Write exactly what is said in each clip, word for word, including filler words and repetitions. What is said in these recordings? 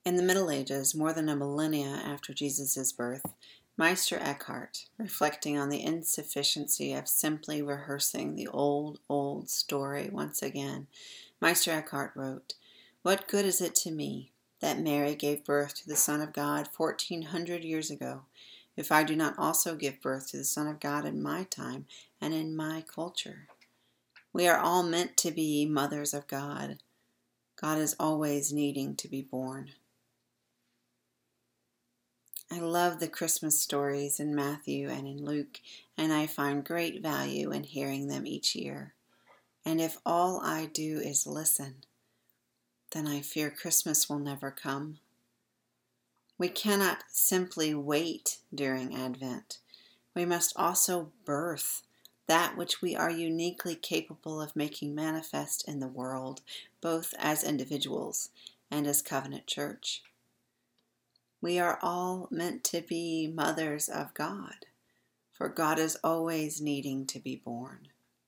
In the Middle Ages, more than a millennia after Jesus' birth, Meister Eckhart, reflecting on the insufficiency of simply rehearsing the old, old story once again, Meister Eckhart wrote, "What good is it to me that Mary gave birth to the Son of God fourteen hundred years ago, if I do not also give birth to the Son of God in my time and in my culture? We are all meant to be mothers of God. God is always needing to be born." I love the Christmas stories in Matthew and in Luke, and I find great value in hearing them each year. And if all I do is listen, then I fear Christmas will never come. We cannot simply wait during Advent. We must also birth that which we are uniquely capable of making manifest in the world, both as individuals and as Covenant Church. We are all meant to be mothers of God, for God is always needing to be born.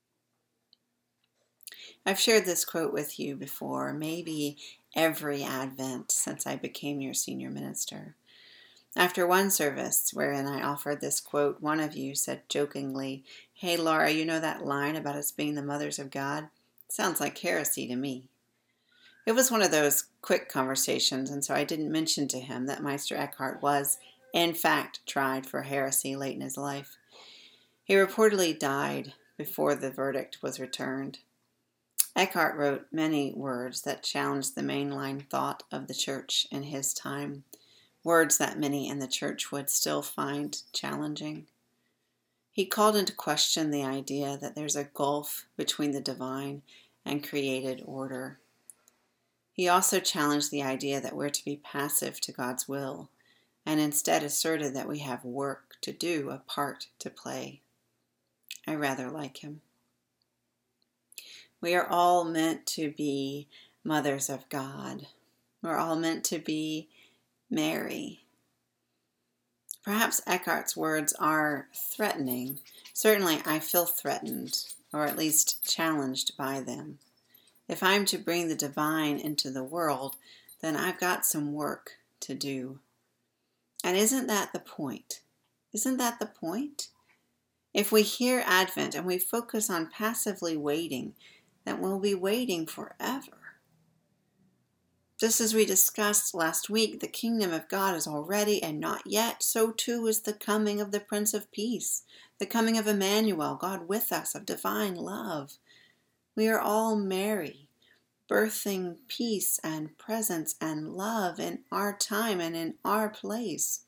I've shared this quote with you before, maybe every Advent since I became your senior minister. After one service wherein I offered this quote, one of you said jokingly, "Hey Laura, you know that line about us being the mothers of God? Sounds like heresy to me." It was one of those quick conversations, and so I didn't mention to him that Meister Eckhart was, in fact, tried for heresy late in his life. He reportedly died before the verdict was returned. Eckhart wrote many words that challenged the mainline thought of the church in his time, words that many in the church would still find challenging. He called into question the idea that there's a gulf between the divine and created order. He also challenged the idea that we're to be passive to God's will, and instead asserted that we have work to do, a part to play. I rather like him. We are all meant to be mothers of God. We're all meant to be Mary. Perhaps Eckhart's words are threatening. Certainly I feel threatened, or at least challenged by them. If I'm to bring the divine into the world, then I've got some work to do. And isn't that the point? Isn't that the point? If we hear Advent and we focus on passively waiting, then we'll be waiting forever. Just as we discussed last week, the kingdom of God is already and not yet. So too is the coming of the Prince of Peace, the coming of Emmanuel, God with us, of divine love. We are all Mary, birthing peace and presence and love in our time and in our place.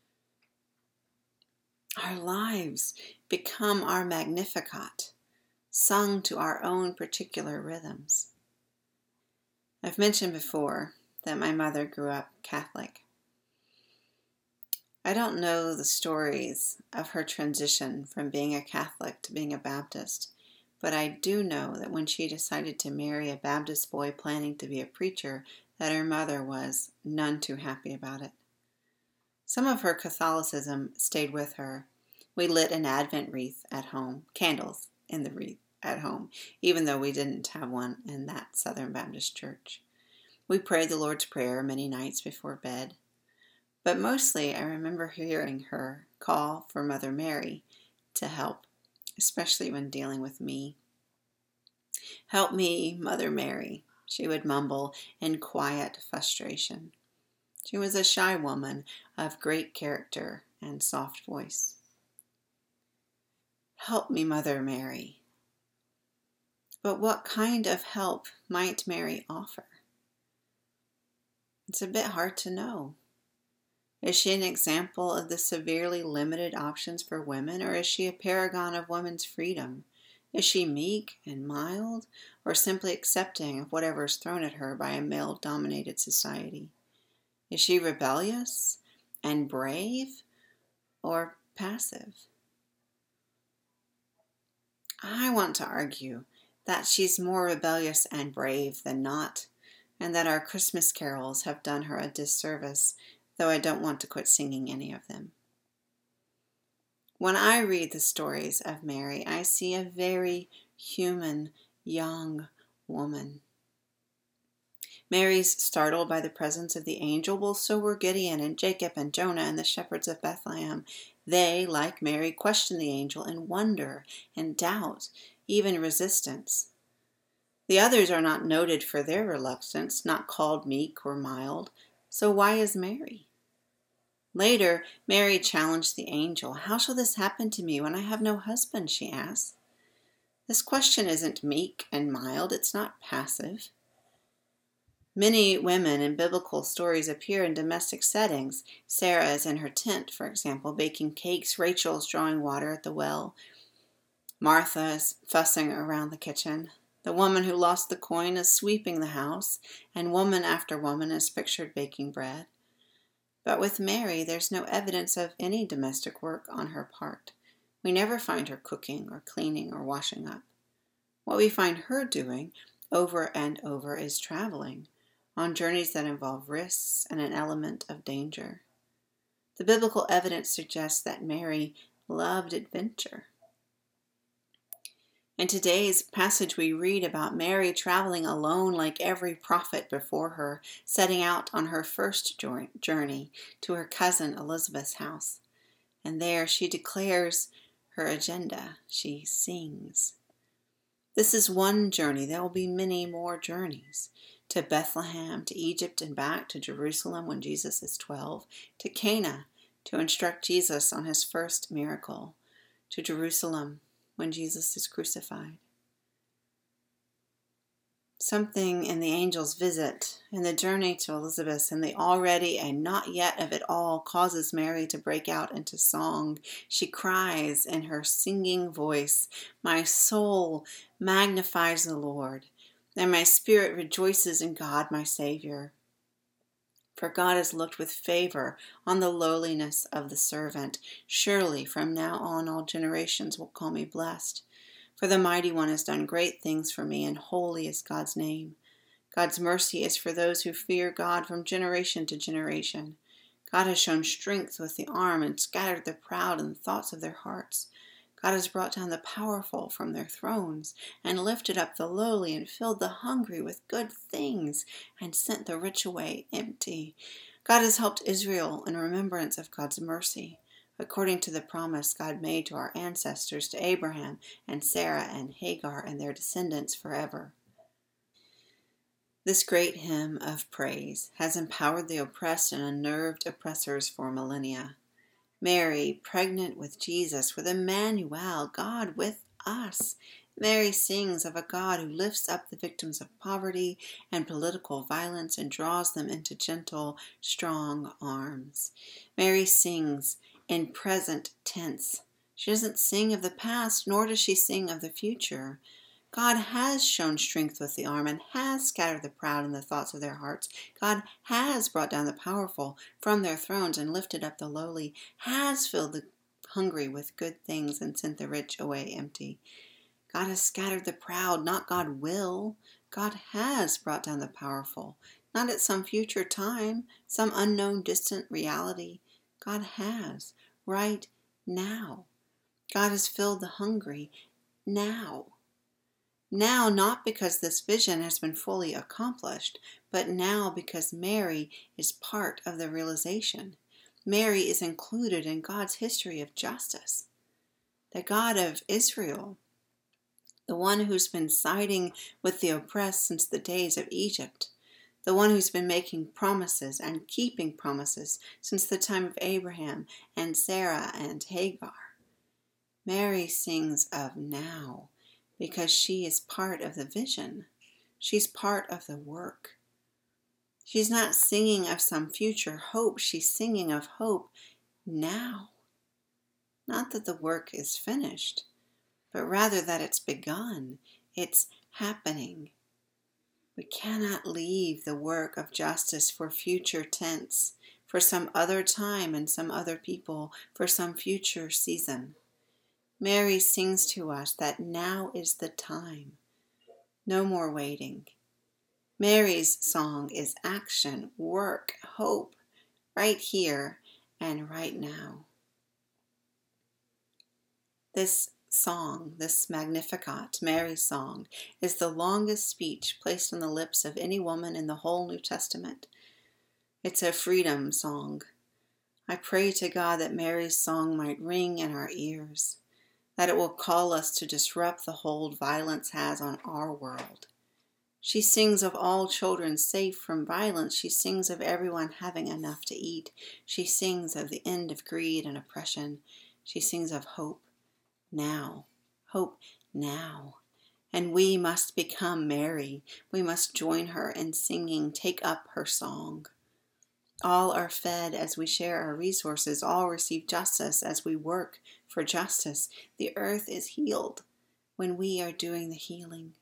Our lives become our Magnificat, sung to our own particular rhythms. I've mentioned before that my mother grew up Catholic. I don't know the stories of her transition from being a Catholic to being a Baptist, but I do know that when she decided to marry a Baptist boy planning to be a preacher, that her mother was none too happy about it. Some of her Catholicism stayed with her. We lit an Advent wreath at home, candles in the wreath at home, even though we didn't have one in that Southern Baptist church. We prayed the Lord's Prayer many nights before bed. But mostly I remember hearing her call for Mother Mary to help, especially when dealing with me. "Help me, Mother Mary," she would mumble in quiet frustration. She was a shy woman of great character and soft voice. "Help me, Mother Mary." But what kind of help might Mary offer? It's a bit hard to know. Is she an example of the severely limited options for women, or is she a paragon of women's freedom? Is she meek and mild, or simply accepting of whatever is thrown at her by a male-dominated society? Is she rebellious and brave, or passive? I want to argue that she's more rebellious and brave than not, and that our Christmas carols have done her a disservice, though I don't want to quit singing any of them. When I read the stories of Mary, I see a very human, young woman. Mary's startled by the presence of the angel. Well, so were Gideon and Jacob and Jonah and the shepherds of Bethlehem. They, like Mary, question the angel in wonder and doubt, even resistance. The others are not noted for their reluctance, not called meek or mild. So why is Mary? Later, Mary challenged the angel. How shall this happen to me when I have no husband? She asked. This question isn't meek and mild. It's not passive. Many women in biblical stories appear in domestic settings. Sarah is in her tent, for example, baking cakes. Rachel is drawing water at the well. Martha is fussing around the kitchen. The woman who lost the coin is sweeping the house, and woman after woman is pictured baking bread. But with Mary, there's no evidence of any domestic work on her part. We never find her cooking or cleaning or washing up. What we find her doing over and over is traveling on journeys that involve risks and an element of danger. The biblical evidence suggests that Mary loved adventure. In today's passage, we read about Mary traveling alone like every prophet before her, setting out on her first journey to her cousin Elizabeth's house. And there she declares her agenda. She sings. This is one journey. There will be many more journeys. To Bethlehem, to Egypt and back, to Jerusalem when Jesus is twelve, to Cana to instruct Jesus on his first miracle, to Jerusalem when Jesus is crucified. Something in the angel's visit, in the journey to Elizabeth, and the already and not yet of it all causes Mary to break out into song. She cries in her singing voice, "My soul magnifies the Lord, and my spirit rejoices in God my Savior. For God has looked with favor on the lowliness of the servant. Surely from now on all generations will call me blessed. For the Mighty One has done great things for me, and holy is God's name. God's mercy is for those who fear God from generation to generation. God has shown strength with the arm and scattered the proud in the thoughts of their hearts. God has brought down the powerful from their thrones and lifted up the lowly and filled the hungry with good things and sent the rich away empty. God has helped Israel in remembrance of God's mercy, according to the promise God made to our ancestors, to Abraham and Sarah and Hagar and their descendants forever." This great hymn of praise has empowered the oppressed and unnerved oppressors for millennia. Mary, pregnant with Jesus, with Emmanuel, God with us. Mary sings of a God who lifts up the victims of poverty and political violence and draws them into gentle, strong arms. Mary sings in present tense. She doesn't sing of the past, nor does she sing of the future. God has shown strength with the arm and has scattered the proud in the thoughts of their hearts. God has brought down the powerful from their thrones and lifted up the lowly, has filled the hungry with good things and sent the rich away empty. God has scattered the proud, not God will. God has brought down the powerful, not at some future time, some unknown distant reality. God has, right now. God has filled the hungry now. Now, not because this vision has been fully accomplished, but now because Mary is part of the realization. Mary is included in God's history of justice. The God of Israel, the one who's been siding with the oppressed since the days of Egypt, the one who's been making promises and keeping promises since the time of Abraham and Sarah and Hagar. Mary sings of now, because she is part of the vision. She's part of the work. She's not singing of some future hope. She's singing of hope now. Not that the work is finished, but rather that it's begun. It's happening. We cannot leave the work of justice for future tense, for some other time and some other people, for some future season. Mary sings to us that now is the time. No more waiting. Mary's song is action, work, hope, right here and right now. This song, this Magnificat, Mary's song, is the longest speech placed on the lips of any woman in the whole New Testament. It's a freedom song. I pray to God that Mary's song might ring in our ears, that it will call us to disrupt the hold violence has on our world. She sings of all children safe from violence. She sings of everyone having enough to eat. She sings of the end of greed and oppression. She sings of hope now. Hope now. And we must become Mary. We must join her in singing, take up her song. All are fed as we share our resources. All receive justice as we work for justice. The earth is healed when we are doing the healing.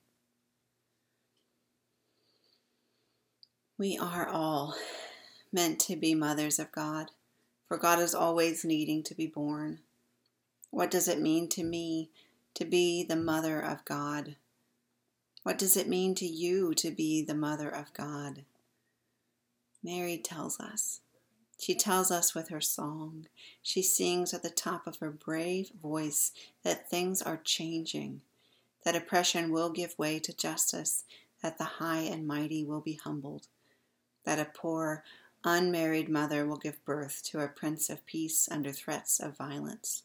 We are all meant to be mothers of God, for God is always needing to be born. What does it mean to me to be the mother of God? What does it mean to you to be the mother of God? Mary tells us. She tells us with her song. She sings at the top of her brave voice that things are changing, that oppression will give way to justice, that the high and mighty will be humbled, that a poor, unmarried mother will give birth to a Prince of Peace under threats of violence.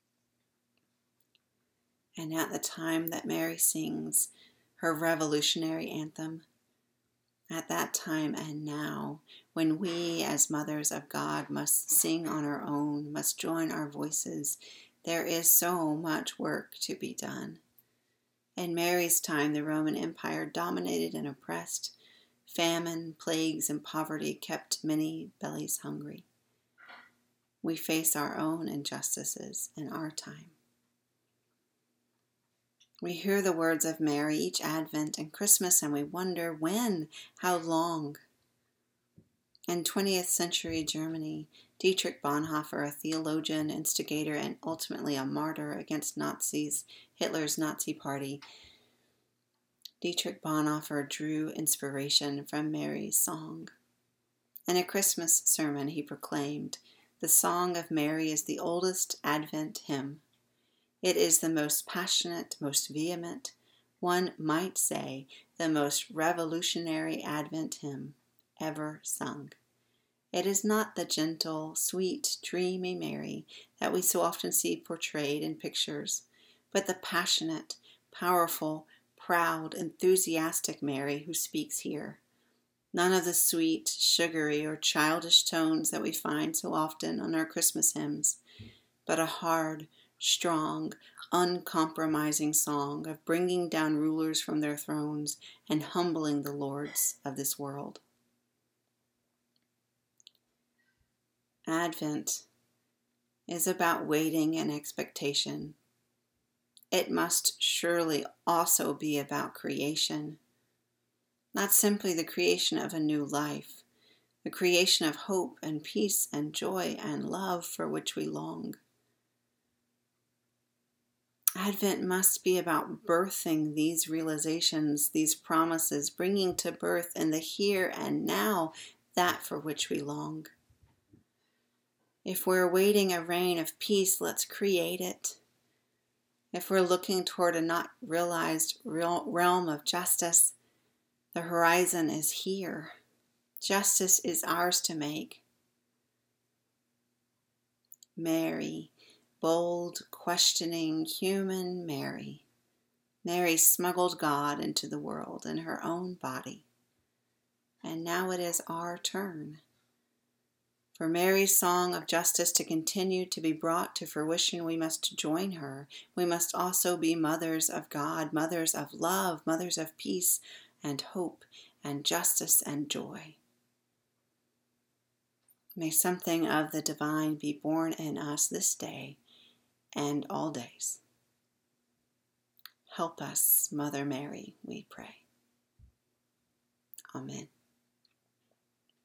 And at the time that Mary sings her revolutionary anthem, at that time and now, when we as mothers of God must sing on our own, must join our voices, there is so much work to be done. In Mary's time, the Roman Empire dominated and oppressed. Famine, plagues, and poverty kept many bellies hungry. We face our own injustices in our time. We hear the words of Mary each Advent and Christmas, and we wonder when, how long. In twentieth century Germany, Dietrich Bonhoeffer, a theologian, instigator, and ultimately a martyr against Nazis, Hitler's Nazi Party, Dietrich Bonhoeffer drew inspiration from Mary's song. In a Christmas sermon, he proclaimed, "The Song of Mary is the oldest Advent hymn. It is the most passionate, most vehement, one might say the most revolutionary Advent hymn ever sung. It is not the gentle, sweet, dreamy Mary that we so often see portrayed in pictures, but the passionate, powerful, proud, enthusiastic Mary who speaks here. None of the sweet, sugary, or childish tones that we find so often on our Christmas hymns, but a hard, strong, uncompromising song of bringing down rulers from their thrones and humbling the lords of this world." Advent is about waiting and expectation. It must surely also be about creation. Not simply the creation of a new life, the creation of hope and peace and joy and love for which we long. Advent must be about birthing these realizations, these promises, bringing to birth in the here and now that for which we long. If we're awaiting a reign of peace, let's create it. If we're looking toward a not realized realm of justice, the horizon is here. Justice is ours to make. Mary, bold, questioning, human Mary. Mary smuggled God into the world in her own body. And now it is our turn. For Mary's song of justice to continue to be brought to fruition, we must join her. We must also be mothers of God, mothers of love, mothers of peace and hope and justice and joy. May something of the divine be born in us this day and all days. Help us, Mother Mary, we pray. Amen.